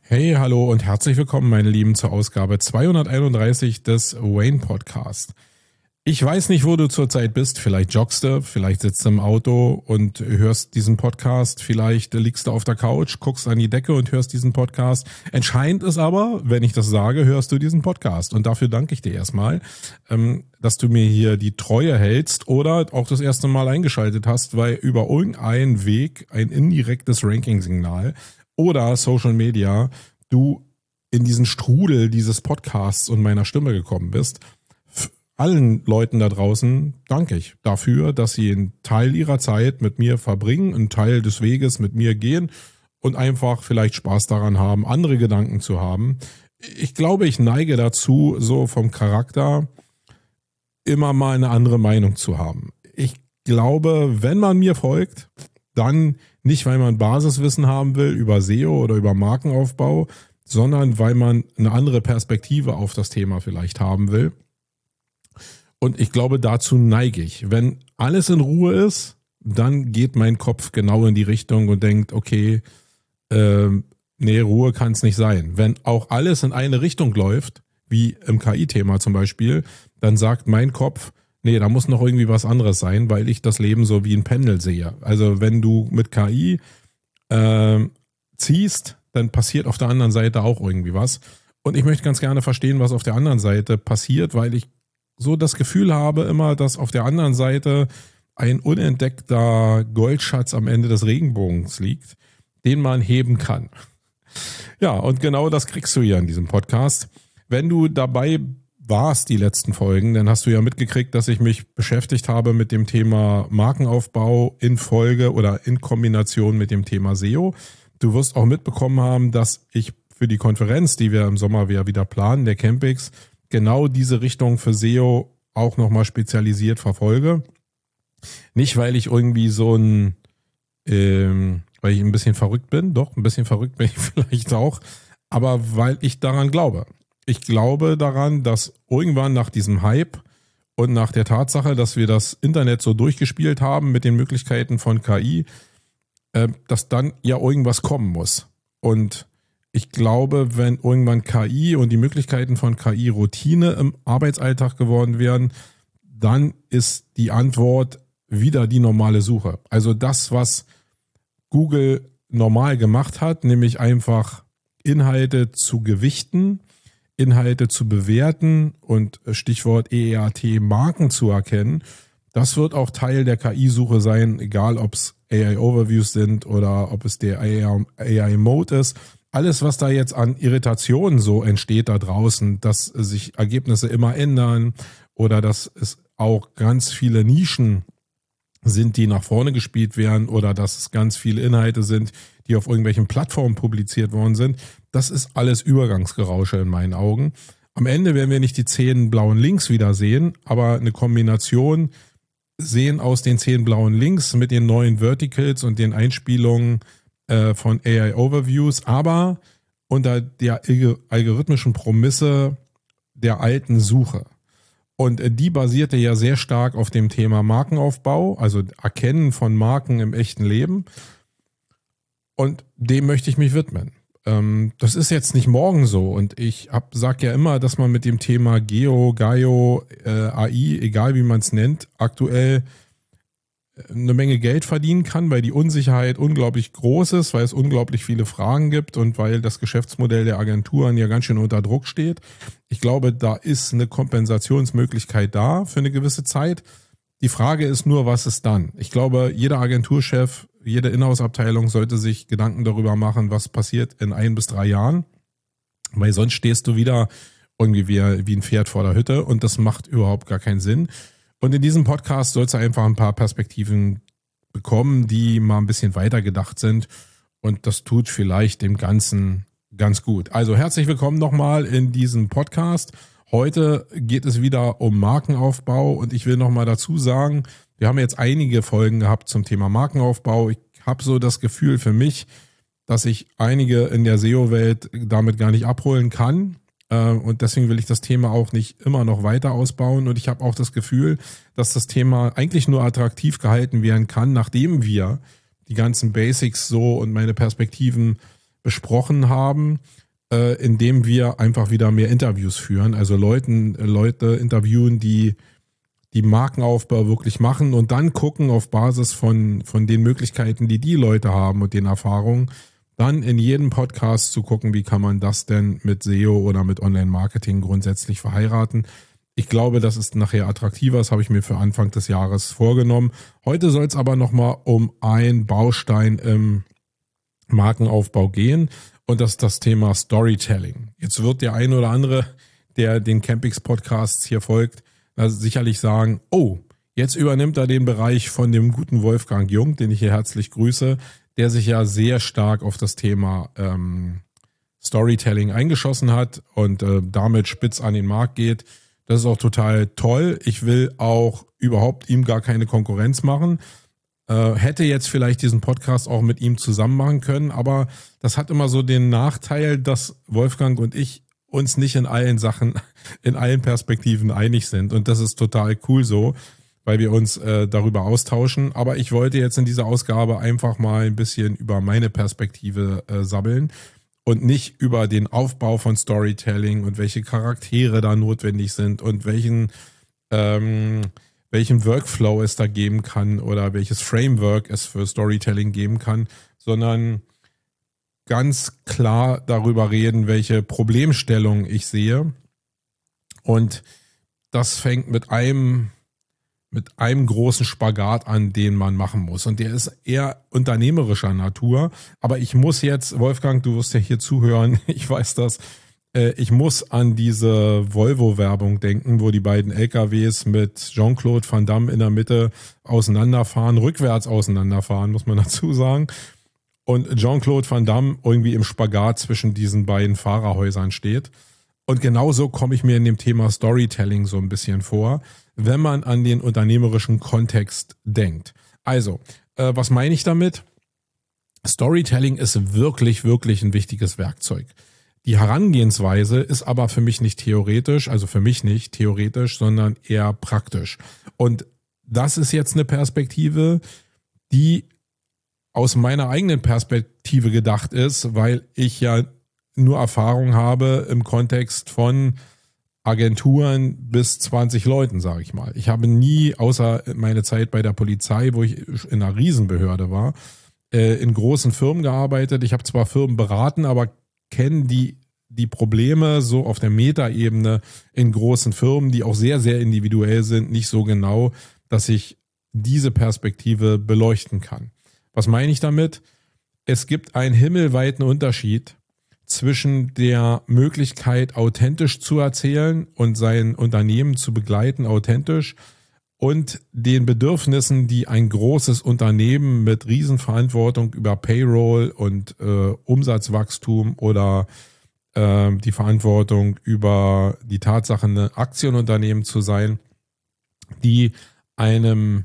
Hey, hallo und herzlich willkommen, meine Lieben, zur Ausgabe 231 des Wayne Podcast. Ich weiß nicht, wo du zurzeit bist. Vielleicht joggst du, vielleicht sitzt du im Auto und hörst diesen Podcast. Vielleicht liegst du auf der Couch, guckst an die Decke und hörst diesen Podcast. Entscheidend ist aber, wenn ich das sage, hörst du diesen Podcast. Und dafür danke ich dir erstmal, dass du mir hier die Treue hältst oder auch das erste Mal eingeschaltet hast, weil über irgendeinen Weg ein indirektes Ranking-Signal oder Social Media du in diesen Strudel dieses Podcasts und meiner Stimme gekommen bist. Allen Leuten da draußen danke ich dafür, dass sie einen Teil ihrer Zeit mit mir verbringen, einen Teil des Weges mit mir gehen und einfach vielleicht Spaß daran haben, andere Gedanken zu haben. Ich glaube, ich neige dazu, so vom Charakter immer mal eine andere Meinung zu haben. Ich glaube, wenn man mir folgt, dann nicht, weil man Basiswissen haben will über SEO oder über Markenaufbau, sondern weil man eine andere Perspektive auf das Thema vielleicht haben will. Und ich glaube, dazu neige ich. Wenn alles in Ruhe ist, dann geht mein Kopf genau in die Richtung und denkt, okay, nee, Ruhe kann es nicht sein. Wenn auch alles in eine Richtung läuft, wie im KI-Thema zum Beispiel, dann sagt mein Kopf, nee, da muss noch irgendwie was anderes sein, weil ich das Leben so wie ein Pendel sehe. Also wenn du mit KI ziehst, dann passiert auf der anderen Seite auch irgendwie was. Und ich möchte ganz gerne verstehen, was auf der anderen Seite passiert, weil ich so das Gefühl habe immer, dass auf der anderen Seite ein unentdeckter Goldschatz am Ende des Regenbogens liegt, den man heben kann. Ja, und genau das kriegst du hier in diesem Podcast. Wenn du dabei warst, die letzten Folgen, dann hast du ja mitgekriegt, dass ich mich beschäftigt habe mit dem Thema Markenaufbau in Folge oder in Kombination mit dem Thema SEO. Du wirst auch mitbekommen haben, dass ich für die Konferenz, die wir im Sommer wieder planen, der Campix, genau diese Richtung für SEO auch nochmal spezialisiert verfolge. Nicht, weil ich irgendwie weil ich ein bisschen verrückt bin, doch, ein bisschen verrückt bin ich vielleicht auch, aber weil ich daran glaube. Ich glaube daran, dass irgendwann nach diesem Hype und nach der Tatsache, dass wir das Internet so durchgespielt haben mit den Möglichkeiten von KI, dass dann ja irgendwas kommen muss. Und ich glaube, wenn irgendwann KI und die Möglichkeiten von KI Routine im Arbeitsalltag geworden wären, dann ist die Antwort wieder die normale Suche. Also das, was Google normal gemacht hat, nämlich einfach Inhalte zu gewichten, Inhalte zu bewerten und Stichwort EEAT Marken zu erkennen, das wird auch Teil der KI-Suche sein, egal ob es AI-Overviews sind oder ob es der AI-Mode ist. Alles, was da jetzt an Irritationen so entsteht da draußen, dass sich Ergebnisse immer ändern oder dass es auch ganz viele Nischen sind, die nach vorne gespielt werden oder dass es ganz viele Inhalte sind, die auf irgendwelchen Plattformen publiziert worden sind, das ist alles Übergangsgerausche in meinen Augen. Am Ende werden wir nicht die 10 blauen Links wiedersehen, aber eine Kombination sehen aus den 10 blauen Links mit den neuen Verticals und den Einspielungen von AI Overviews, aber unter der algorithmischen Prämisse der alten Suche. Und die basierte ja sehr stark auf dem Thema Markenaufbau, also Erkennen von Marken im echten Leben. Und dem möchte ich mich widmen. Das ist jetzt nicht morgen so. Und ich sage ja immer, dass man mit dem Thema Geo, AI, egal wie man es nennt, aktuell eine Menge Geld verdienen kann, weil die Unsicherheit unglaublich groß ist, weil es unglaublich viele Fragen gibt und weil das Geschäftsmodell der Agenturen ja ganz schön unter Druck steht. Ich glaube, da ist eine Kompensationsmöglichkeit da für eine gewisse Zeit. Die Frage ist nur, was ist dann? Ich glaube, jeder Agenturchef, jede Inhouse-Abteilung sollte sich Gedanken darüber machen, was passiert in 1 bis 3 Jahren, weil sonst stehst du wieder irgendwie wie ein Pferd vor der Hütte und das macht überhaupt gar keinen Sinn. Und in diesem Podcast sollst du einfach ein paar Perspektiven bekommen, die mal ein bisschen weiter gedacht sind. Und das tut vielleicht dem Ganzen ganz gut. Also herzlich willkommen nochmal in diesem Podcast. Heute geht es wieder um Markenaufbau und ich will nochmal dazu sagen, wir haben jetzt einige Folgen gehabt zum Thema Markenaufbau. Ich habe so das Gefühl für mich, dass ich einige in der SEO-Welt damit gar nicht abholen kann. Und deswegen will ich das Thema auch nicht immer noch weiter ausbauen. Und ich habe auch das Gefühl, dass das Thema eigentlich nur attraktiv gehalten werden kann, nachdem wir die ganzen Basics so und meine Perspektiven besprochen haben. indem wir einfach wieder mehr Interviews führen, also Leute interviewen, die Markenaufbau wirklich machen und dann gucken auf Basis von den Möglichkeiten, die Leute haben und den Erfahrungen, dann in jedem Podcast zu gucken, wie kann man das denn mit SEO oder mit Online-Marketing grundsätzlich verheiraten. Ich glaube, das ist nachher attraktiver, das habe ich mir für Anfang des Jahres vorgenommen. Heute soll es aber nochmal um einen Baustein im Markenaufbau gehen und das ist das Thema Storytelling. Jetzt wird der ein oder andere, der den Campix-Podcasts hier folgt, sicherlich sagen, oh, jetzt übernimmt er den Bereich von dem guten Wolfgang Jung, den ich hier herzlich grüße, der sich ja sehr stark auf das Thema Storytelling eingeschossen hat und damit spitz an den Markt geht. Das ist auch total toll. Ich will auch überhaupt ihm gar keine Konkurrenz machen. Hätte jetzt vielleicht diesen Podcast auch mit ihm zusammen machen können, aber das hat immer so den Nachteil, dass Wolfgang und ich uns nicht in allen Sachen, in allen Perspektiven einig sind. Und das ist total cool so, weil wir uns darüber austauschen. Aber ich wollte jetzt in dieser Ausgabe einfach mal ein bisschen über meine Perspektive sabbeln und nicht über den Aufbau von Storytelling und welche Charaktere da notwendig sind und welchen Workflow es da geben kann oder welches Framework es für Storytelling geben kann, sondern ganz klar darüber reden, welche Problemstellung ich sehe. Und das fängt mit einem großen Spagat an, den man machen muss. Und der ist eher unternehmerischer Natur. Aber ich muss jetzt, Wolfgang, du wirst ja hier zuhören, ich weiß das, ich muss an diese Volvo-Werbung denken, wo die beiden LKWs mit Jean-Claude Van Damme in der Mitte auseinanderfahren, rückwärts auseinanderfahren, muss man dazu sagen. Und Jean-Claude Van Damme irgendwie im Spagat zwischen diesen beiden Fahrerhäusern steht. Und genauso komme ich mir in dem Thema Storytelling so ein bisschen vor, wenn man an den unternehmerischen Kontext denkt. Also, was meine ich damit? Storytelling ist wirklich, wirklich ein wichtiges Werkzeug. Die Herangehensweise ist aber für mich nicht theoretisch, also für mich nicht theoretisch, sondern eher praktisch. Und das ist jetzt eine Perspektive, die aus meiner eigenen Perspektive gedacht ist, weil ich ja nur Erfahrung habe im Kontext von Agenturen bis 20 Leuten, sage ich mal. Ich habe nie, außer meine Zeit bei der Polizei, wo ich in einer Riesenbehörde war, in großen Firmen gearbeitet. Ich habe zwar Firmen beraten, aber kenne die Probleme so auf der Metaebene in großen Firmen, die auch sehr, sehr individuell sind, nicht so genau, dass ich diese Perspektive beleuchten kann. Was meine ich damit? Es gibt einen himmelweiten Unterschied zwischen der Möglichkeit, authentisch zu erzählen und sein Unternehmen zu begleiten, authentisch, und den Bedürfnissen, die ein großes Unternehmen mit Riesenverantwortung über Payroll und Umsatzwachstum oder die Verantwortung über die Tatsache, ein Aktienunternehmen zu sein, die einer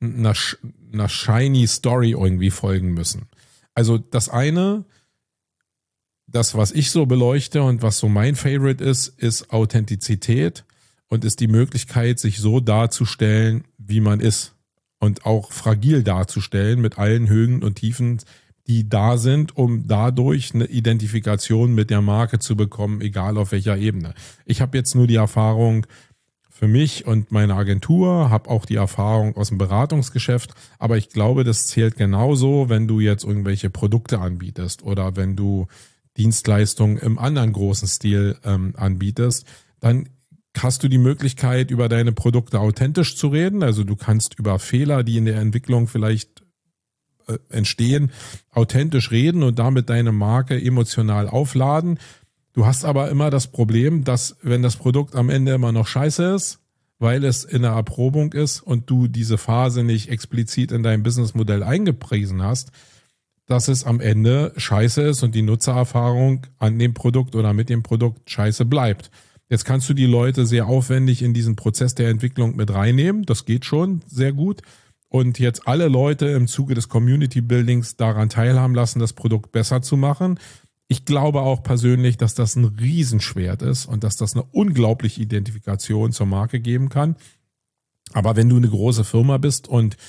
shiny Story irgendwie folgen müssen. Also das eine, das, was ich so beleuchte und was so mein Favorite ist Authentizität und ist die Möglichkeit, sich so darzustellen, wie man ist und auch fragil darzustellen mit allen Höhen und Tiefen, die da sind, um dadurch eine Identifikation mit der Marke zu bekommen, egal auf welcher Ebene. Ich habe jetzt nur die Erfahrung für mich und meine Agentur, habe auch die Erfahrung aus dem Beratungsgeschäft, aber ich glaube, das zählt genauso, wenn du jetzt irgendwelche Produkte anbietest oder wenn du Dienstleistungen im anderen großen Stil anbietest, dann hast du die Möglichkeit, über deine Produkte authentisch zu reden. Also du kannst über Fehler, die in der Entwicklung vielleicht entstehen, authentisch reden und damit deine Marke emotional aufladen. Du hast aber immer das Problem, dass wenn das Produkt am Ende immer noch scheiße ist, weil es in der Erprobung ist und du diese Phase nicht explizit in deinem Businessmodell eingepriesen hast, dass es am Ende scheiße ist und die Nutzererfahrung an dem Produkt oder mit dem Produkt scheiße bleibt. Jetzt kannst du die Leute sehr aufwendig in diesen Prozess der Entwicklung mit reinnehmen. Das geht schon sehr gut. Und jetzt alle Leute im Zuge des Community Buildings daran teilhaben lassen, das Produkt besser zu machen. Ich glaube auch persönlich, dass das ein Riesenschwert ist und dass das eine unglaubliche Identifikation zur Marke geben kann. Aber wenn du eine große Firma bist und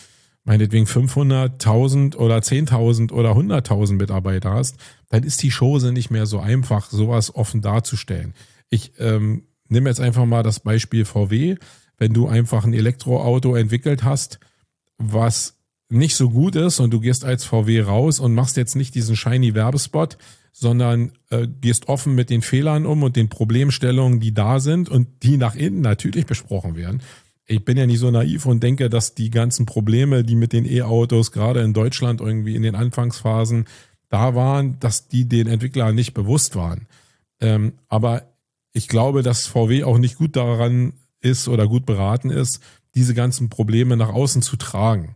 meinetwegen 500.000 oder 10.000 oder 100.000 Mitarbeiter hast, dann ist die Chose nicht mehr so einfach, sowas offen darzustellen. Ich nehme jetzt einfach mal das Beispiel VW. Wenn du einfach ein Elektroauto entwickelt hast, was nicht so gut ist und du gehst als VW raus und machst jetzt nicht diesen shiny Werbespot, sondern gehst offen mit den Fehlern um und den Problemstellungen, die da sind und die nach innen natürlich besprochen werden. Ich bin ja nicht so naiv und denke, dass die ganzen Probleme, die mit den E-Autos gerade in Deutschland irgendwie in den Anfangsphasen da waren, dass die den Entwicklern nicht bewusst waren. Aber ich glaube, dass VW auch nicht gut daran ist oder gut beraten ist, diese ganzen Probleme nach außen zu tragen.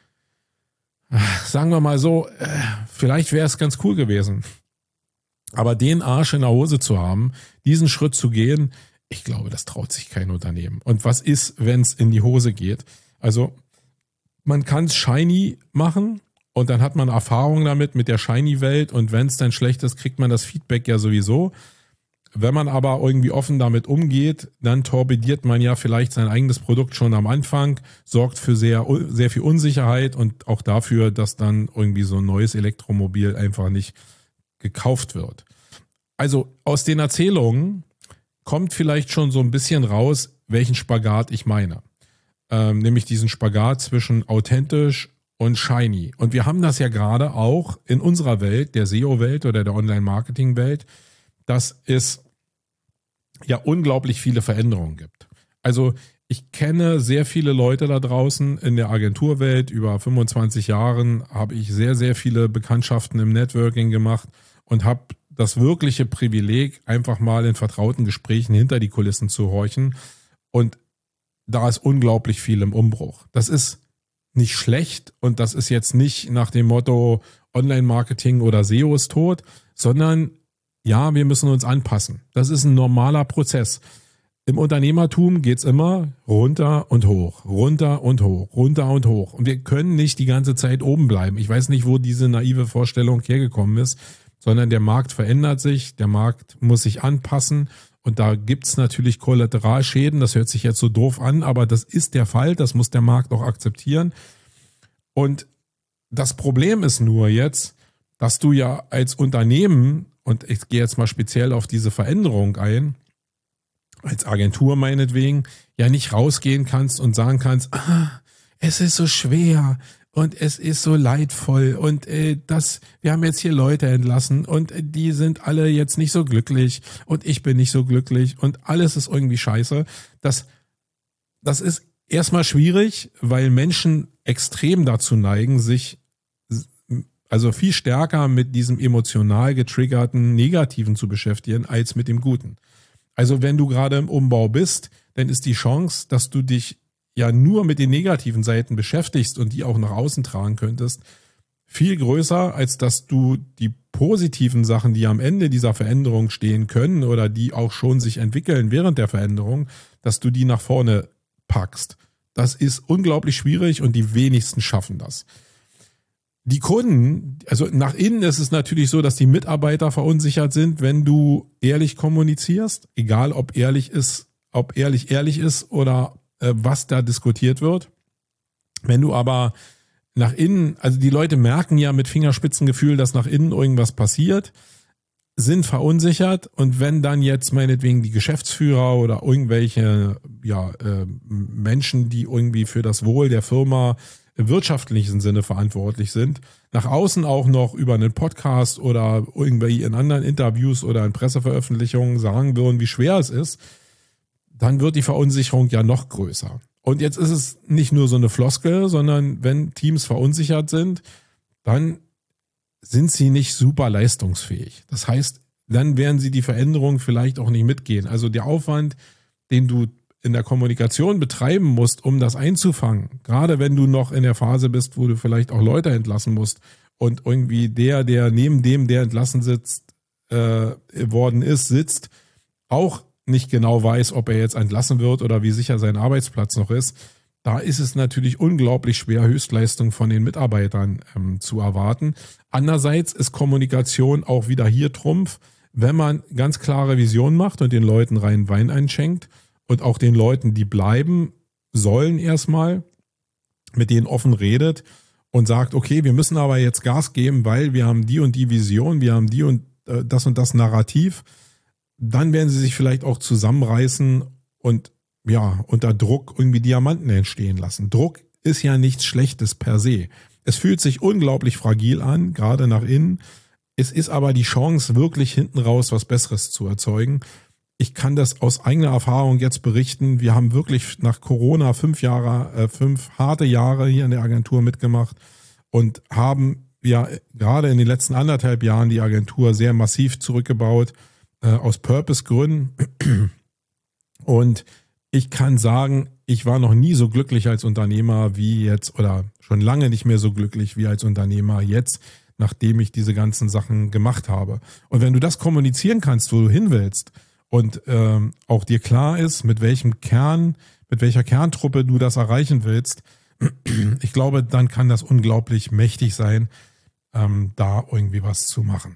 Sagen wir mal so, vielleicht wäre es ganz cool gewesen. Aber den Arsch in der Hose zu haben, diesen Schritt zu gehen, ich glaube, das traut sich kein Unternehmen. Und was ist, wenn es in die Hose geht? Also man kann es shiny machen und dann hat man Erfahrung damit mit der Shiny-Welt und wenn es dann schlecht ist, kriegt man das Feedback ja sowieso. Wenn man aber irgendwie offen damit umgeht, dann torpediert man ja vielleicht sein eigenes Produkt schon am Anfang, sorgt für sehr, sehr viel Unsicherheit und auch dafür, dass dann irgendwie so ein neues Elektromobil einfach nicht gekauft wird. Also aus den Erzählungen kommt vielleicht schon so ein bisschen raus, welchen Spagat ich meine. Nämlich diesen Spagat zwischen authentisch und shiny. Und wir haben das ja gerade auch in unserer Welt, der SEO-Welt oder der Online-Marketing-Welt, dass es ja unglaublich viele Veränderungen gibt. Also ich kenne sehr viele Leute da draußen in der Agenturwelt. Über 25 Jahren habe ich sehr, sehr viele Bekanntschaften im Networking gemacht und habe das wirkliche Privileg, einfach mal in vertrauten Gesprächen hinter die Kulissen zu horchen. Und da ist unglaublich viel im Umbruch. Das ist nicht schlecht und das ist jetzt nicht nach dem Motto Online-Marketing oder SEO ist tot, sondern ja, wir müssen uns anpassen. Das ist ein normaler Prozess. Im Unternehmertum geht's immer runter und hoch, runter und hoch, runter und hoch. Und wir können nicht die ganze Zeit oben bleiben. Ich weiß nicht, wo diese naive Vorstellung hergekommen ist, sondern der Markt verändert sich, der Markt muss sich anpassen und da gibt's natürlich Kollateralschäden. Das hört sich jetzt so doof an, aber das ist der Fall, das muss der Markt auch akzeptieren. Und das Problem ist nur jetzt, dass du ja als Unternehmen, und ich gehe jetzt mal speziell auf diese Veränderung ein, als Agentur meinetwegen, ja nicht rausgehen kannst und sagen kannst, es ist so schwer und es ist so leidvoll und wir haben jetzt hier Leute entlassen und die sind alle jetzt nicht so glücklich und ich bin nicht so glücklich und alles ist irgendwie scheiße. Das ist erstmal schwierig, weil Menschen extrem dazu neigen, sich also viel stärker mit diesem emotional getriggerten Negativen zu beschäftigen, als mit dem Guten. Also wenn du gerade im Umbau bist, dann ist die Chance, dass du dich ja nur mit den negativen Seiten beschäftigst und die auch nach außen tragen könntest, viel größer, als dass du die positiven Sachen, die am Ende dieser Veränderung stehen können oder die auch schon sich entwickeln während der Veränderung, dass du die nach vorne packst. Das ist unglaublich schwierig und die wenigsten schaffen das. Die Kunden, also nach innen ist es natürlich so, dass die Mitarbeiter verunsichert sind, wenn du ehrlich kommunizierst, egal ob ehrlich ist oder was da diskutiert wird. Wenn du aber nach innen, also die Leute merken ja mit Fingerspitzengefühl, dass nach innen irgendwas passiert, sind verunsichert und wenn dann jetzt meinetwegen die Geschäftsführer oder irgendwelche Menschen, die irgendwie für das Wohl der Firma im wirtschaftlichen Sinne verantwortlich sind, nach außen auch noch über einen Podcast oder irgendwie in anderen Interviews oder in Presseveröffentlichungen sagen würden, wie schwer es ist, dann wird die Verunsicherung ja noch größer. Und jetzt ist es nicht nur so eine Floskel, sondern wenn Teams verunsichert sind, dann sind sie nicht super leistungsfähig. Das heißt, dann werden sie die Veränderung vielleicht auch nicht mitgehen. Also der Aufwand, den du in der Kommunikation betreiben musst, um das einzufangen, gerade wenn du noch in der Phase bist, wo du vielleicht auch Leute entlassen musst und irgendwie der neben dem, der entlassen worden ist, sitzt, auch nicht genau weiß, ob er jetzt entlassen wird oder wie sicher sein Arbeitsplatz noch ist, da ist es natürlich unglaublich schwer, Höchstleistung von den Mitarbeitern zu erwarten. Andererseits ist Kommunikation auch wieder hier Trumpf, wenn man ganz klare Visionen macht und den Leuten reinen Wein einschenkt und auch den Leuten, die bleiben sollen erstmal, mit denen offen redet und sagt, okay, wir müssen aber jetzt Gas geben, weil wir haben die und die Vision, wir haben die und das Narrativ, dann werden sie sich vielleicht auch zusammenreißen und ja, unter Druck irgendwie Diamanten entstehen lassen. Druck ist ja nichts Schlechtes per se. Es fühlt sich unglaublich fragil an, gerade nach innen. Es ist aber die Chance, wirklich hinten raus was Besseres zu erzeugen. Ich kann das aus eigener Erfahrung jetzt berichten. Wir haben wirklich nach Corona 5 harte Jahre hier in der Agentur mitgemacht und haben ja gerade in den letzten 1,5 Jahren die Agentur sehr massiv zurückgebaut, aus Purpose-Gründen. Und ich kann sagen, ich war noch nie so glücklich als Unternehmer wie jetzt oder schon lange nicht mehr so glücklich wie als Unternehmer jetzt, nachdem ich diese ganzen Sachen gemacht habe. Und wenn du das kommunizieren kannst, wo du hin willst und auch dir klar ist, mit welcher Kerntruppe du das erreichen willst, ich glaube, dann kann das unglaublich mächtig sein, da irgendwie was zu machen.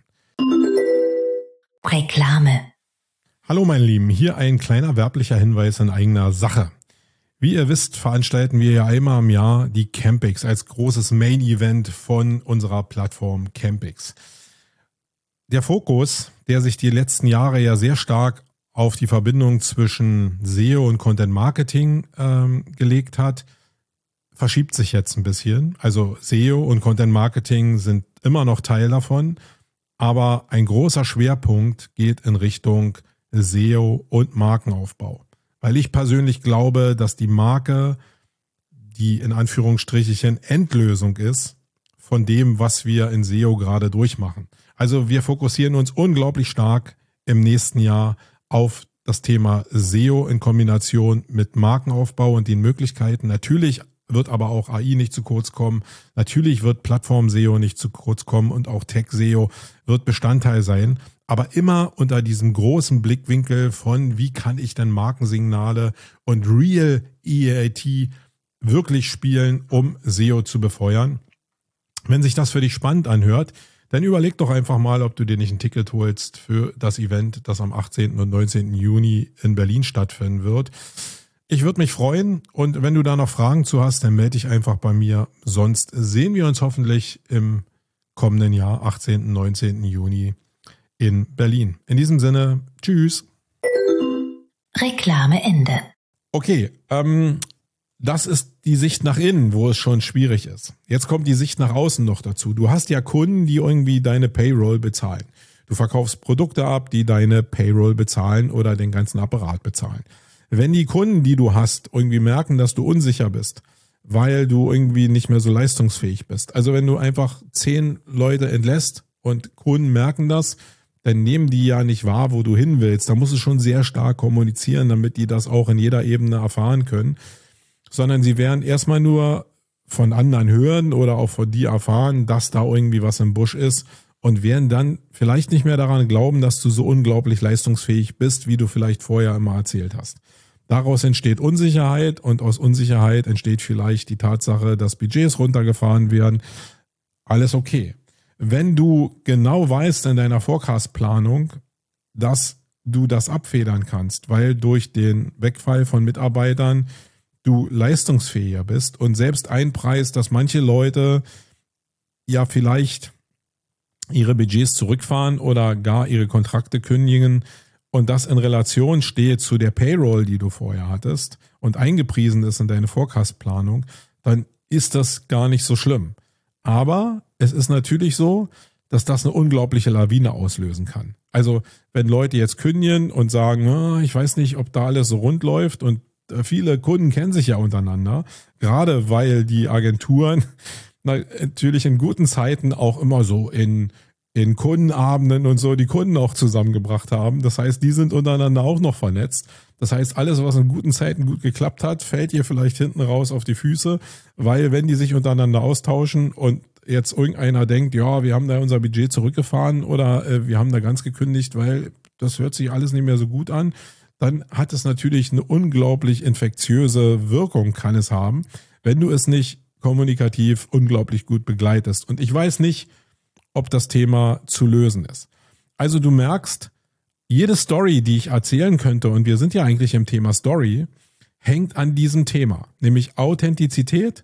Reklame. Hallo meine Lieben, hier ein kleiner werblicher Hinweis in eigener Sache. Wie ihr wisst, veranstalten wir ja einmal im Jahr die Campix als großes Main-Event von unserer Plattform Campix. Der Fokus, der sich die letzten Jahre ja sehr stark auf die Verbindung zwischen SEO und Content Marketing gelegt hat, verschiebt sich jetzt ein bisschen. Also SEO und Content Marketing sind immer noch Teil davon, aber ein großer Schwerpunkt geht in Richtung SEO und Markenaufbau. Weil ich persönlich glaube, dass die Marke die in Anführungsstrichen Endlösung ist von dem, was wir in SEO gerade durchmachen. Also wir fokussieren uns unglaublich stark im nächsten Jahr auf das Thema SEO in Kombination mit Markenaufbau und den Möglichkeiten. Natürlich wird aber auch AI nicht zu kurz kommen. Natürlich wird Plattform-SEO nicht zu kurz kommen und auch Tech-SEO wird Bestandteil sein. Aber immer unter diesem großen Blickwinkel von, wie kann ich denn Markensignale und Real EAT wirklich spielen, um SEO zu befeuern. Wenn sich das für dich spannend anhört, dann überleg doch einfach mal, ob du dir nicht ein Ticket holst für das Event, das am 18. und 19. Juni in Berlin stattfinden wird. Ich würde mich freuen und wenn du da noch Fragen zu hast, dann melde dich einfach bei mir. Sonst sehen wir uns hoffentlich im kommenden Jahr, 18. und 19. Juni in Berlin. In diesem Sinne, tschüss. Reklame Ende. Okay, das ist die Sicht nach innen, wo es schon schwierig ist. Jetzt kommt die Sicht nach außen noch dazu. Du hast ja Kunden, die irgendwie deine Payroll bezahlen. Du verkaufst Produkte ab, die deine Payroll bezahlen oder den ganzen Apparat bezahlen. Wenn die Kunden, die du hast, irgendwie merken, dass du unsicher bist, weil du irgendwie nicht mehr so leistungsfähig bist. Also wenn du einfach 10 Leute entlässt und Kunden merken das, dann nehmen die ja nicht wahr, wo du hin willst. Da musst du schon sehr stark kommunizieren, damit die das auch in jeder Ebene erfahren können. Sondern sie werden erstmal nur von anderen hören oder auch von dir erfahren, dass da irgendwie was im Busch ist und werden dann vielleicht nicht mehr daran glauben, dass du so unglaublich leistungsfähig bist, wie du vielleicht vorher immer erzählt hast. Daraus entsteht Unsicherheit und aus Unsicherheit entsteht vielleicht die Tatsache, dass Budgets runtergefahren werden. Alles okay. Wenn du genau weißt in deiner Forecast-Planung, dass du das abfedern kannst, weil durch den Wegfall von Mitarbeitern du leistungsfähiger bist und selbst einpreist, dass manche Leute ja vielleicht ihre Budgets zurückfahren oder gar ihre Kontrakte kündigen und das in Relation steht zu der Payroll, die du vorher hattest und eingepriesen ist in deine Forecast-Planung, dann ist das gar nicht so schlimm. Aber es ist natürlich so, dass das eine unglaubliche Lawine auslösen kann. Also wenn Leute jetzt kündigen und sagen, ich weiß nicht, ob da alles so rund läuft und viele Kunden kennen sich ja untereinander, gerade weil die Agenturen natürlich in guten Zeiten auch immer so in Kundenabenden und so die Kunden auch zusammengebracht haben. Das heißt, die sind untereinander auch noch vernetzt. Das heißt, alles, was in guten Zeiten gut geklappt hat, fällt ihr vielleicht hinten raus auf die Füße, weil wenn die sich untereinander austauschen und jetzt irgendeiner denkt, ja, wir haben da unser Budget zurückgefahren oder wir haben da ganz gekündigt, weil das hört sich alles nicht mehr so gut an, dann hat es natürlich eine unglaublich infektiöse Wirkung, kann es haben, wenn du es nicht kommunikativ unglaublich gut begleitest. Und ich weiß nicht, ob das Thema zu lösen ist. Also du merkst, jede Story, die ich erzählen könnte, und wir sind ja eigentlich im Thema Story, hängt an diesem Thema, nämlich Authentizität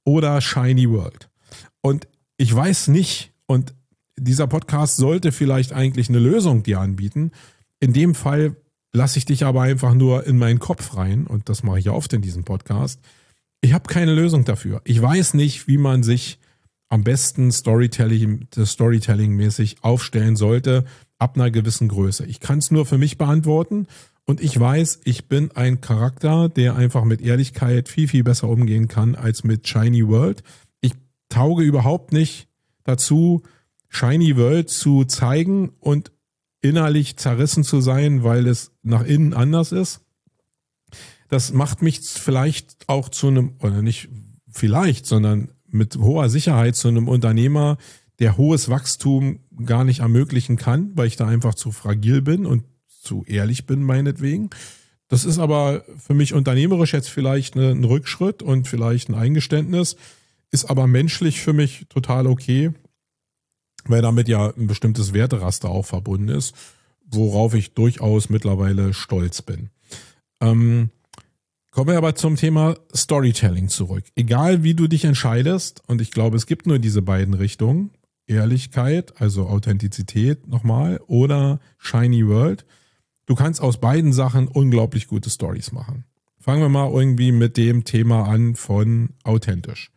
oder Shiny World. Und ich weiß nicht, und dieser Podcast sollte vielleicht eigentlich eine Lösung dir anbieten. In dem Fall lasse ich dich aber einfach nur in meinen Kopf rein, und das mache ich ja oft in diesem Podcast. Ich habe keine Lösung dafür. Ich weiß nicht, wie man sich am besten Storytelling-mäßig aufstellen sollte ab einer gewissen Größe. Ich kann es nur für mich beantworten, und ich weiß, ich bin ein Charakter, der einfach mit Ehrlichkeit viel, viel besser umgehen kann als mit Shiny World. Ich tauge überhaupt nicht dazu, Shiny World zu zeigen und innerlich zerrissen zu sein, weil es nach innen anders ist. Das macht mich vielleicht auch zu einem, oder nicht vielleicht, sondern mit hoher Sicherheit zu einem Unternehmer, der hohes Wachstum gar nicht ermöglichen kann, weil ich da einfach zu fragil bin und zu ehrlich bin, meinetwegen. Das ist aber für mich unternehmerisch jetzt vielleicht ein Rückschritt und vielleicht ein Eingeständnis, ist aber menschlich für mich total okay, weil damit ja ein bestimmtes Werteraster auch verbunden ist, worauf ich durchaus mittlerweile stolz bin. Kommen wir aber zum Thema Storytelling zurück. Egal wie du dich entscheidest, und ich glaube, es gibt nur diese beiden Richtungen, Ehrlichkeit, also Authentizität nochmal, oder Shiny World, du kannst aus beiden Sachen unglaublich gute Stories machen. Fangen wir mal irgendwie mit dem Thema an von authentisch.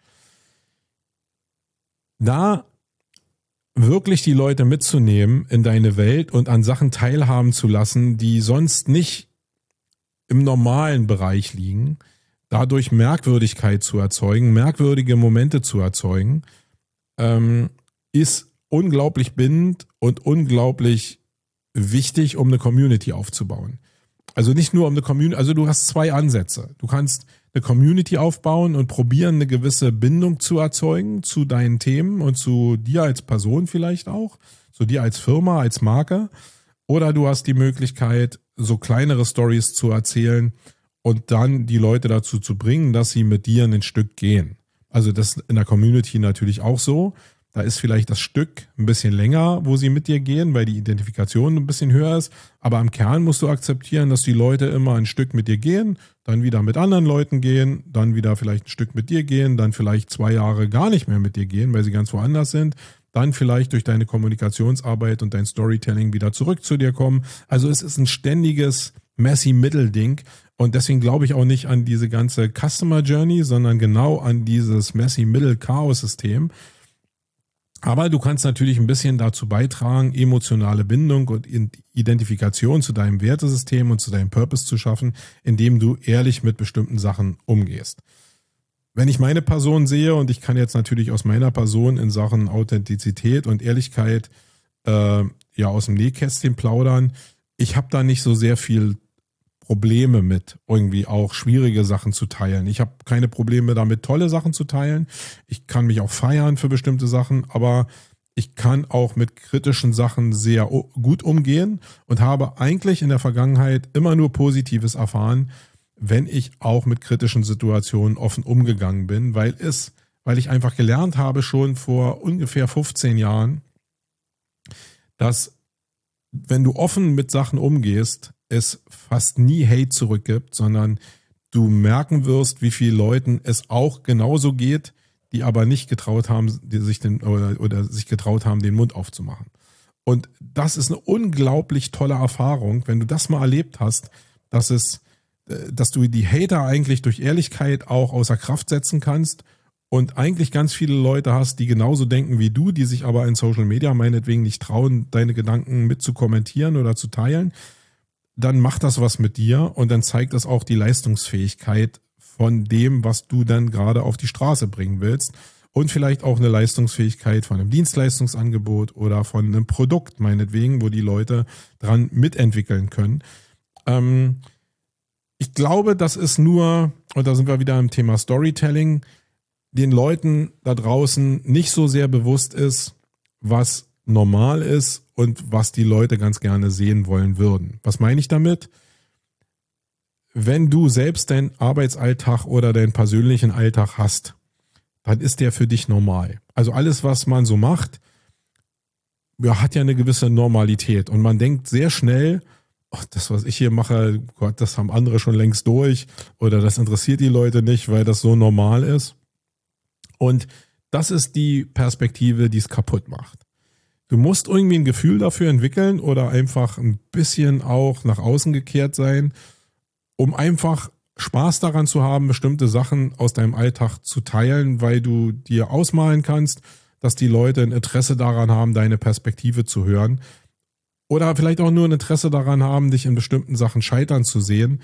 Da wirklich die Leute mitzunehmen in deine Welt und an Sachen teilhaben zu lassen, die sonst nicht im normalen Bereich liegen, dadurch Merkwürdigkeit zu erzeugen, merkwürdige Momente zu erzeugen, ist unglaublich bindend und unglaublich wichtig, um eine Community aufzubauen. Also nicht nur um eine Community, also du hast zwei Ansätze. Du kannst eine Community aufbauen und probieren, eine gewisse Bindung zu erzeugen zu deinen Themen und zu dir als Person vielleicht auch, zu dir als Firma, als Marke. Oder du hast die Möglichkeit, so kleinere Stories zu erzählen und dann die Leute dazu zu bringen, dass sie mit dir ein Stück gehen. Also das ist in der Community natürlich auch so. Da ist vielleicht das Stück ein bisschen länger, wo sie mit dir gehen, weil die Identifikation ein bisschen höher ist. Aber im Kern musst du akzeptieren, dass die Leute immer ein Stück mit dir gehen, dann wieder mit anderen Leuten gehen, dann wieder vielleicht ein Stück mit dir gehen, dann vielleicht 2 Jahre gar nicht mehr mit dir gehen, weil sie ganz woanders sind, dann vielleicht durch deine Kommunikationsarbeit und dein Storytelling wieder zurück zu dir kommen. Also es ist ein ständiges Messy-Middle-Ding. Und deswegen glaube ich auch nicht an diese ganze Customer Journey, sondern genau an dieses Messy-Middle-Chaos-System. Aber du kannst natürlich ein bisschen dazu beitragen, emotionale Bindung und Identifikation zu deinem Wertesystem und zu deinem Purpose zu schaffen, indem du ehrlich mit bestimmten Sachen umgehst. Wenn ich meine Person sehe, und ich kann jetzt natürlich aus meiner Person in Sachen Authentizität und Ehrlichkeit aus dem Nähkästchen plaudern, ich habe da nicht so sehr viel Probleme mit, irgendwie auch schwierige Sachen zu teilen. Ich habe keine Probleme damit, tolle Sachen zu teilen. Ich kann mich auch feiern für bestimmte Sachen, aber ich kann auch mit kritischen Sachen sehr gut umgehen und habe eigentlich in der Vergangenheit immer nur Positives erfahren, wenn ich auch mit kritischen Situationen offen umgegangen bin, weil ich einfach gelernt habe schon vor ungefähr 15 Jahren, dass wenn du offen mit Sachen umgehst, es fast nie Hate zurückgibt, sondern du merken wirst, wie vielen Leuten es auch genauso geht, die aber nicht getraut haben, sich getraut haben, den Mund aufzumachen. Und das ist eine unglaublich tolle Erfahrung, wenn du das mal erlebt hast, dass du die Hater eigentlich durch Ehrlichkeit auch außer Kraft setzen kannst und eigentlich ganz viele Leute hast, die genauso denken wie du, die sich aber in Social Media meinetwegen nicht trauen, deine Gedanken mit zu kommentieren oder zu teilen. Dann macht das was mit dir und dann zeigt das auch die Leistungsfähigkeit von dem, was du dann gerade auf die Straße bringen willst und vielleicht auch eine Leistungsfähigkeit von einem Dienstleistungsangebot oder von einem Produkt meinetwegen, wo die Leute dran mitentwickeln können. Ich glaube, das ist nur, und da sind wir wieder im Thema Storytelling, den Leuten da draußen nicht so sehr bewusst ist, was normal ist und was die Leute ganz gerne sehen wollen würden. Was meine ich damit? Wenn du selbst deinen Arbeitsalltag oder deinen persönlichen Alltag hast, dann ist der für dich normal. Also alles, was man so macht, hat ja eine gewisse Normalität und man denkt sehr schnell, das, was ich hier mache, Gott, das haben andere schon längst durch oder das interessiert die Leute nicht, weil das so normal ist. Und das ist die Perspektive, die es kaputt macht. Du musst irgendwie ein Gefühl dafür entwickeln oder einfach ein bisschen auch nach außen gekehrt sein, um einfach Spaß daran zu haben, bestimmte Sachen aus deinem Alltag zu teilen, weil du dir ausmalen kannst, dass die Leute ein Interesse daran haben, deine Perspektive zu hören. Oder vielleicht auch nur ein Interesse daran haben, dich in bestimmten Sachen scheitern zu sehen.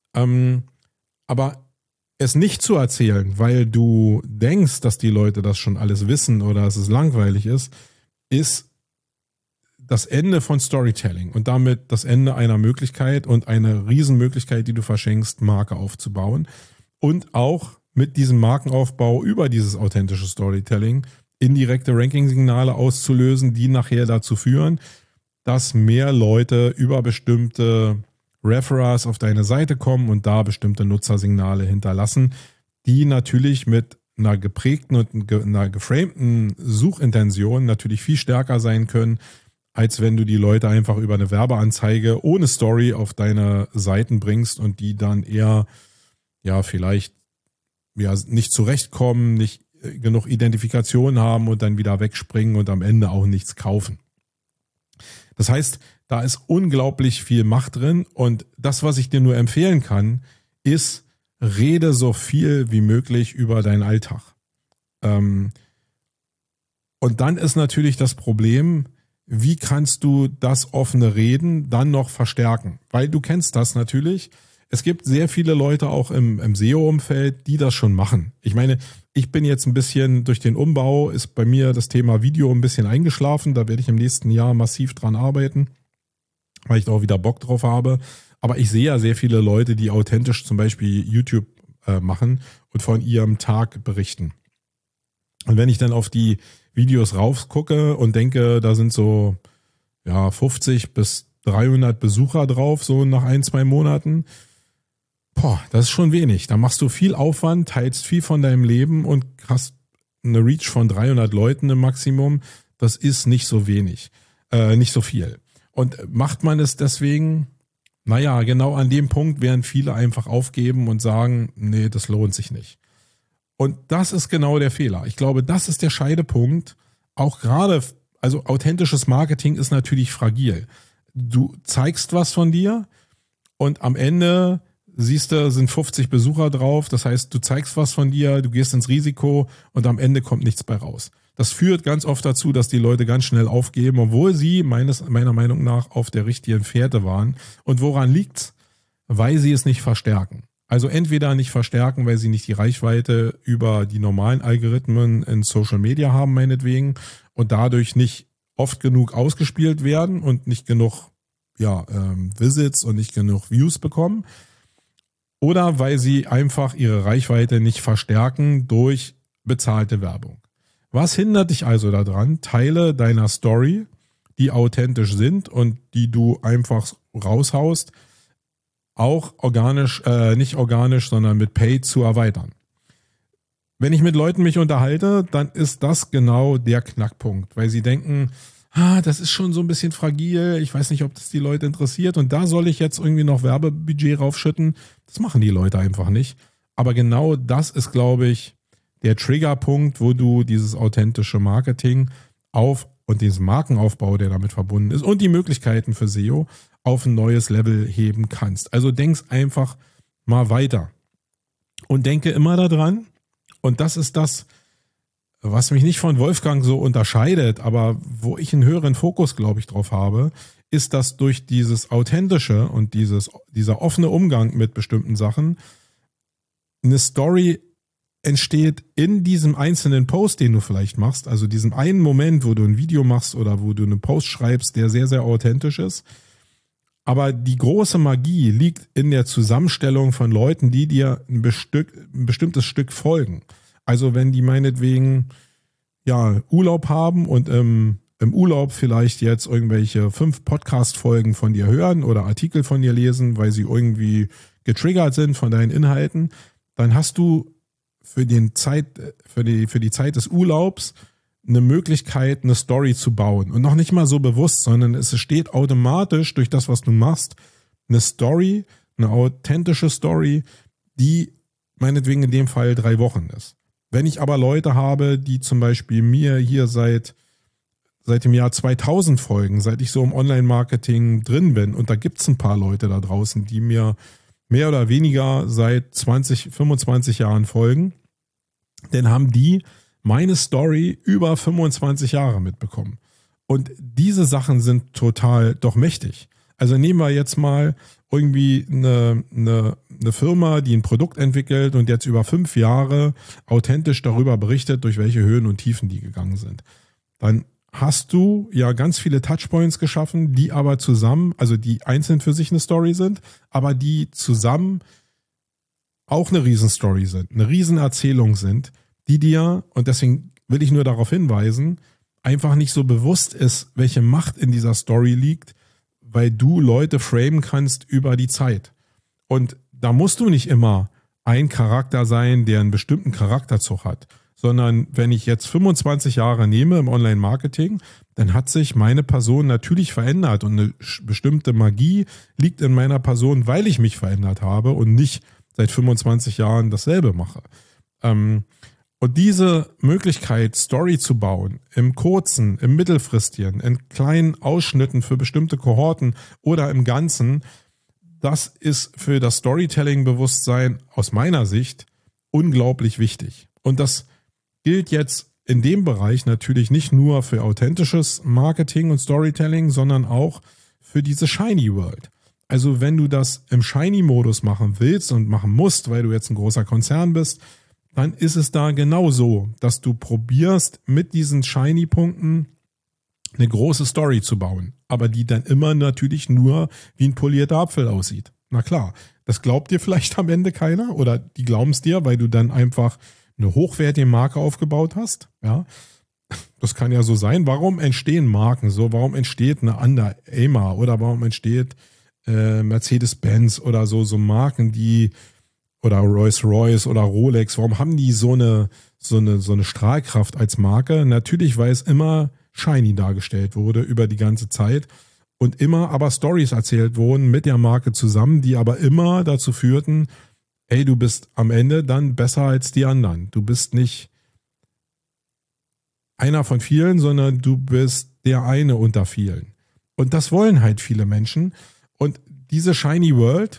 Aber es nicht zu erzählen, weil du denkst, dass die Leute das schon alles wissen oder dass es langweilig ist das Ende von Storytelling und damit das Ende einer Möglichkeit und eine Riesenmöglichkeit, die du verschenkst, Marke aufzubauen und auch mit diesem Markenaufbau über dieses authentische Storytelling indirekte Ranking-Signale auszulösen, die nachher dazu führen, dass mehr Leute über bestimmte Referrals auf deine Seite kommen und da bestimmte Nutzersignale hinterlassen, die natürlich mit einer geprägten und einer geframten Suchintention natürlich viel stärker sein können, als wenn du die Leute einfach über eine Werbeanzeige ohne Story auf deine Seiten bringst und die dann eher vielleicht nicht zurechtkommen, nicht genug Identifikation haben und dann wieder wegspringen und am Ende auch nichts kaufen. Das heißt, da ist unglaublich viel Macht drin und das, was ich dir nur empfehlen kann, ist, rede so viel wie möglich über deinen Alltag. Und dann ist natürlich das Problem, wie kannst du das offene Reden dann noch verstärken? Weil du kennst das natürlich. Es gibt sehr viele Leute auch im SEO-Umfeld, die das schon machen. Ich meine, ich bin jetzt ein bisschen durch den Umbau, ist bei mir das Thema Video ein bisschen eingeschlafen. Da werde ich im nächsten Jahr massiv dran arbeiten, weil ich da auch wieder Bock drauf habe. Aber ich sehe ja sehr viele Leute, die authentisch zum Beispiel YouTube machen und von ihrem Tag berichten. Und wenn ich dann auf die Videos raufgucke und denke, da sind so 50 bis 300 Besucher drauf, so nach 1-2 Monaten, das ist schon wenig. Da machst du viel Aufwand, teilst viel von deinem Leben und hast eine Reach von 300 Leuten im Maximum. Das ist nicht so wenig, nicht so viel. Und macht man es deswegen? Naja, genau an dem Punkt werden viele einfach aufgeben und sagen, nee, das lohnt sich nicht. Und das ist genau der Fehler. Ich glaube, das ist der Scheidepunkt. Auch gerade, also authentisches Marketing ist natürlich fragil. Du zeigst was von dir und am Ende siehst du, sind 50 Besucher drauf. Das heißt, du zeigst was von dir, du gehst ins Risiko und am Ende kommt nichts bei raus. Das führt ganz oft dazu, dass die Leute ganz schnell aufgeben, obwohl sie meiner Meinung nach auf der richtigen Fährte waren. Und woran liegt's? Weil sie es nicht verstärken. Also entweder nicht verstärken, weil sie nicht die Reichweite über die normalen Algorithmen in Social Media haben, meinetwegen, und dadurch nicht oft genug ausgespielt werden und nicht genug Visits und nicht genug Views bekommen. Oder weil sie einfach ihre Reichweite nicht verstärken durch bezahlte Werbung. Was hindert dich also daran, Teile deiner Story, die authentisch sind und die du einfach raushaust, auch nicht organisch, sondern mit Paid zu erweitern? Wenn ich mit Leuten mich unterhalte, dann ist das genau der Knackpunkt, weil sie denken, das ist schon so ein bisschen fragil, ich weiß nicht, ob das die Leute interessiert und da soll ich jetzt irgendwie noch Werbebudget raufschütten. Das machen die Leute einfach nicht. Aber genau das ist, glaube ich, der Triggerpunkt, wo du dieses authentische Marketing und diesen Markenaufbau, der damit verbunden ist und die Möglichkeiten für SEO auf ein neues Level heben kannst. Also denk's einfach mal weiter und denke immer daran, und das ist das, was mich nicht von Wolfgang so unterscheidet, aber wo ich einen höheren Fokus, glaube ich, drauf habe, ist, dass durch dieses authentische und dieser offene Umgang mit bestimmten Sachen eine Story entsteht in diesem einzelnen Post, den du vielleicht machst, also diesem einen Moment, wo du ein Video machst oder wo du einen Post schreibst, der sehr, sehr authentisch ist. Aber die große Magie liegt in der Zusammenstellung von Leuten, die dir ein bestimmtes Stück folgen. Also wenn die meinetwegen Urlaub haben und im Urlaub vielleicht jetzt irgendwelche 5 Podcast-Folgen von dir hören oder Artikel von dir lesen, weil sie irgendwie getriggert sind von deinen Inhalten, dann hast du für die Zeit des Urlaubs eine Möglichkeit, eine Story zu bauen. Und noch nicht mal so bewusst, sondern es steht automatisch durch das, was du machst, eine Story, eine authentische Story, die meinetwegen in dem Fall 3 Wochen ist. Wenn ich aber Leute habe, die zum Beispiel mir hier seit dem Jahr 2000 folgen, seit ich so im Online-Marketing drin bin, und da gibt es ein paar Leute da draußen, die mir mehr oder weniger seit 20, 25 Jahren folgen, dann haben die meine Story über 25 Jahre mitbekommen. Und diese Sachen sind total doch mächtig. Also nehmen wir jetzt mal irgendwie eine Firma, die ein Produkt entwickelt und jetzt über 5 Jahre authentisch darüber berichtet, durch welche Höhen und Tiefen die gegangen sind. Dann hast du ja ganz viele Touchpoints geschaffen, die aber zusammen, also die einzeln für sich eine Story sind, aber die zusammen auch eine Riesenstory sind, eine Riesenerzählung sind, die dir, und deswegen will ich nur darauf hinweisen, einfach nicht so bewusst ist, welche Macht in dieser Story liegt, weil du Leute framen kannst über die Zeit. Und da musst du nicht immer ein Charakter sein, der einen bestimmten Charakterzug hat, sondern wenn ich jetzt 25 Jahre nehme im Online-Marketing, dann hat sich meine Person natürlich verändert und eine bestimmte Magie liegt in meiner Person, weil ich mich verändert habe und nicht seit 25 Jahren dasselbe mache. Und diese Möglichkeit, Story zu bauen, im kurzen, im mittelfristigen, in kleinen Ausschnitten für bestimmte Kohorten oder im Ganzen, das ist für das Storytelling-Bewusstsein aus meiner Sicht unglaublich wichtig. Und das gilt jetzt in dem Bereich natürlich nicht nur für authentisches Marketing und Storytelling, sondern auch für diese Shiny World. Also wenn du das im Shiny-Modus machen willst und machen musst, weil du jetzt ein großer Konzern bist, dann ist es da genauso, dass du probierst, mit diesen Shiny-Punkten eine große Story zu bauen, aber die dann immer natürlich nur wie ein polierter Apfel aussieht. Na klar, das glaubt dir vielleicht am Ende keiner oder die glauben es dir, weil du dann einfach eine hochwertige Marke aufgebaut hast. Ja, das kann ja so sein. Warum entstehen Marken so? Warum entsteht eine Under Armour oder warum entsteht Mercedes-Benz oder so Marken, die oder Rolls-Royce oder Rolex, warum haben die so eine Strahlkraft als Marke? Natürlich, weil es immer shiny dargestellt wurde über die ganze Zeit und immer aber Stories erzählt wurden mit der Marke zusammen, die aber immer dazu führten, ey, du bist am Ende dann besser als die anderen. Du bist nicht einer von vielen, sondern du bist der eine unter vielen. Und das wollen halt viele Menschen. Und diese Shiny World,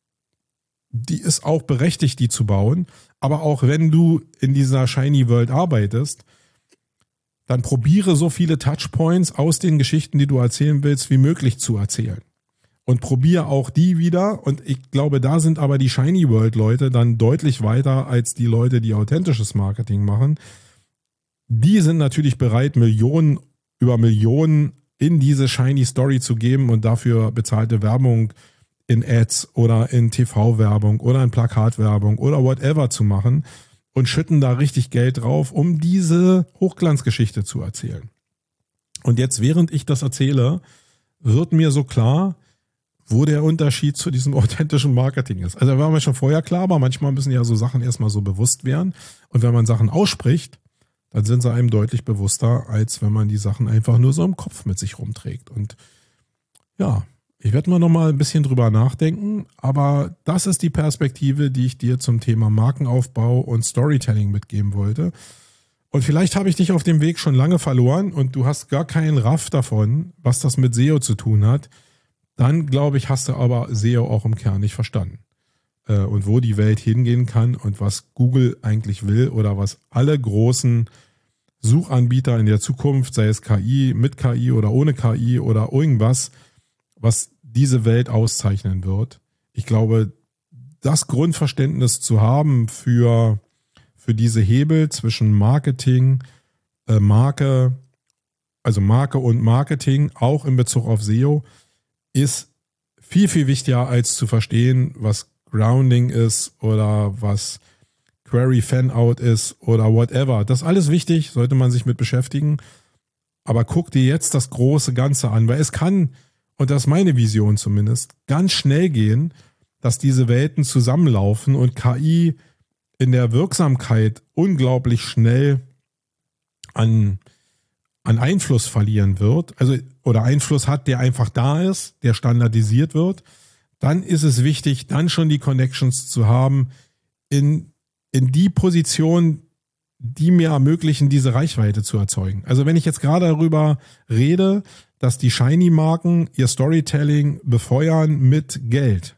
die ist auch berechtigt, die zu bauen. Aber auch wenn du in dieser Shiny World arbeitest, dann probiere so viele Touchpoints aus den Geschichten, die du erzählen willst, wie möglich zu erzählen. Und probiere auch die wieder. Und ich glaube, da sind aber die Shiny World Leute dann deutlich weiter als die Leute, die authentisches Marketing machen. Die sind natürlich bereit, Millionen über Millionen in diese Shiny Story zu geben und dafür bezahlte Werbung in Ads oder in TV-Werbung oder in Plakatwerbung oder whatever zu machen und schütten da richtig Geld drauf, um diese Hochglanzgeschichte zu erzählen. Und jetzt, während ich das erzähle, wird mir so klar, wo der Unterschied zu diesem authentischen Marketing ist. Also war mir schon vorher klar, aber manchmal müssen ja so Sachen erstmal so bewusst werden. Und wenn man Sachen ausspricht, dann sind sie einem deutlich bewusster, als wenn man die Sachen einfach nur so im Kopf mit sich rumträgt. Und ja, ich werde mal nochmal ein bisschen drüber nachdenken, aber das ist die Perspektive, die ich dir zum Thema Markenaufbau und Storytelling mitgeben wollte. Und vielleicht habe ich dich auf dem Weg schon lange verloren und du hast gar keinen Raff davon, was das mit SEO zu tun hat. Dann, glaube ich, hast du aber SEO auch im Kern nicht verstanden. Und wo die Welt hingehen kann und was Google eigentlich will oder was alle großen Suchanbieter in der Zukunft, sei es KI, mit KI oder ohne KI oder irgendwas, was diese Welt auszeichnen wird. Ich glaube, das Grundverständnis zu haben für diese Hebel zwischen Marketing, Marke und Marketing, auch in Bezug auf SEO, ist viel, viel wichtiger als zu verstehen, was Grounding ist oder was Query Fanout ist oder whatever. Das ist alles wichtig, sollte man sich mit beschäftigen. Aber guck dir jetzt das große Ganze an, weil es kann, und das ist meine Vision zumindest, ganz schnell gehen, dass diese Welten zusammenlaufen und KI in der Wirksamkeit unglaublich schnell an Einfluss verlieren wird, also oder Einfluss hat, der einfach da ist, der standardisiert wird. Dann ist es wichtig, dann schon die Connections zu haben in die Position, die mir ermöglichen, diese Reichweite zu erzeugen. Also wenn ich jetzt gerade darüber rede, dass die Shiny-Marken ihr Storytelling befeuern mit Geld,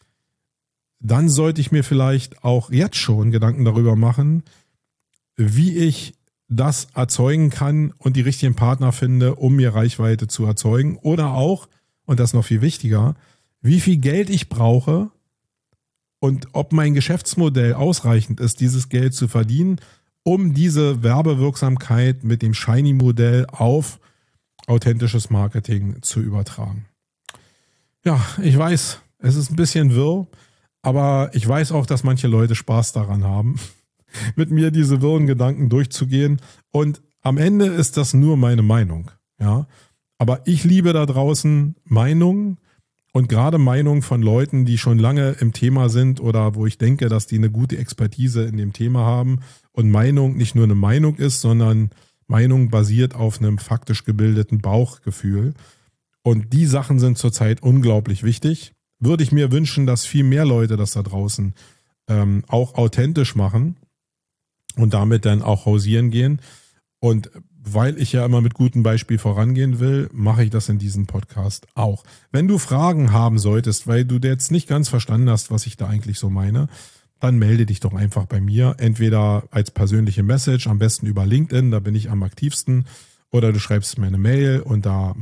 dann sollte ich mir vielleicht auch jetzt schon Gedanken darüber machen, wie ich das erzeugen kann und die richtigen Partner finde, um mir Reichweite zu erzeugen. Oder auch, und das ist noch viel wichtiger, wie viel Geld ich brauche und ob mein Geschäftsmodell ausreichend ist, dieses Geld zu verdienen, um diese Werbewirksamkeit mit dem Shiny-Modell auf authentisches Marketing zu übertragen. Ja, ich weiß, es ist ein bisschen wirr, aber ich weiß auch, dass manche Leute Spaß daran haben, mit mir diese wirren Gedanken durchzugehen. Und am Ende ist das nur meine Meinung. Ja, aber ich liebe da draußen Meinungen und gerade Meinungen von Leuten, die schon lange im Thema sind oder wo ich denke, dass die eine gute Expertise in dem Thema haben und Meinung nicht nur eine Meinung ist, sondern Meinung basiert auf einem faktisch gebildeten Bauchgefühl. Und die Sachen sind zurzeit unglaublich wichtig. Würde ich mir wünschen, dass viel mehr Leute das da draußen auch authentisch machen und damit dann auch hausieren gehen. Und weil ich ja immer mit gutem Beispiel vorangehen will, mache ich das in diesem Podcast auch. Wenn du Fragen haben solltest, weil du jetzt nicht ganz verstanden hast, was ich da eigentlich so meine, dann melde dich doch einfach bei mir. Entweder als persönliche Message, am besten über LinkedIn, da bin ich am aktivsten. Oder du schreibst mir eine Mail unter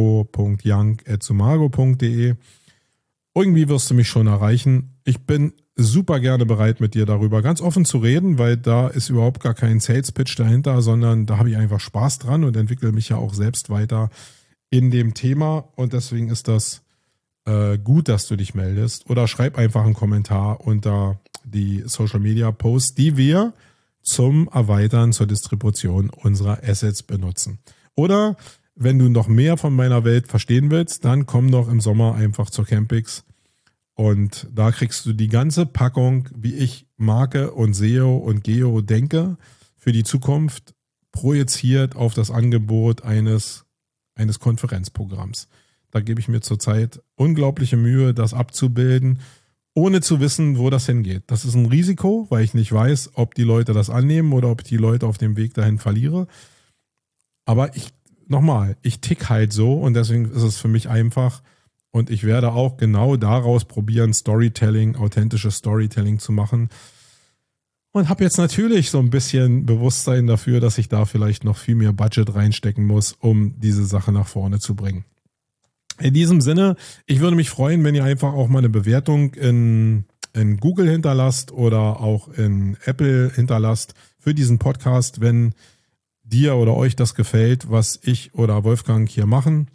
marco.young@sumago.de. Irgendwie wirst du mich schon erreichen. Ich bin super gerne bereit, mit dir darüber ganz offen zu reden, weil da ist überhaupt gar kein Sales-Pitch dahinter, sondern da habe ich einfach Spaß dran und entwickle mich ja auch selbst weiter in dem Thema. Und deswegen ist das gut, dass du dich meldest. Oder schreib einfach einen Kommentar unter die Social-Media-Posts, die wir zum Erweitern zur Distribution unserer Assets benutzen. Oder wenn du noch mehr von meiner Welt verstehen willst, dann komm doch im Sommer einfach zur Campix und da kriegst du die ganze Packung, wie ich Marke und SEO und Geo denke, für die Zukunft projiziert auf das Angebot eines Konferenzprogramms. Da gebe ich mir zurzeit unglaubliche Mühe, das abzubilden, ohne zu wissen, wo das hingeht. Das ist ein Risiko, weil ich nicht weiß, ob die Leute das annehmen oder ob ich die Leute auf dem Weg dahin verliere. Aber ich tick halt so und deswegen ist es für mich einfach und ich werde auch genau daraus probieren, Storytelling, authentisches Storytelling zu machen. Und habe jetzt natürlich so ein bisschen Bewusstsein dafür, dass ich da vielleicht noch viel mehr Budget reinstecken muss, um diese Sache nach vorne zu bringen. In diesem Sinne, ich würde mich freuen, wenn ihr einfach auch mal eine Bewertung in Google hinterlasst oder auch in Apple hinterlasst für diesen Podcast, wenn dir oder euch das gefällt, was ich oder Wolfgang hier machen.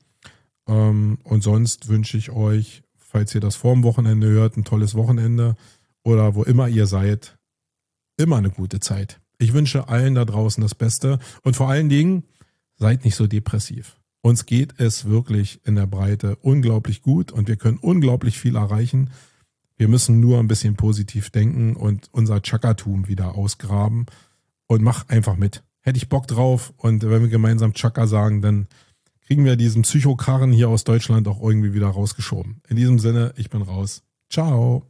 Und sonst wünsche ich euch, falls ihr das vor dem Wochenende hört, ein tolles Wochenende oder wo immer ihr seid, immer eine gute Zeit. Ich wünsche allen da draußen das Beste und vor allen Dingen, seid nicht so depressiv. Uns geht es wirklich in der Breite unglaublich gut und wir können unglaublich viel erreichen. Wir müssen nur ein bisschen positiv denken und unser Chakatum wieder ausgraben und mach einfach mit. Hätte ich Bock drauf und wenn wir gemeinsam Chaka sagen, dann kriegen wir diesen Psychokarren hier aus Deutschland auch irgendwie wieder rausgeschoben. In diesem Sinne, ich bin raus. Ciao.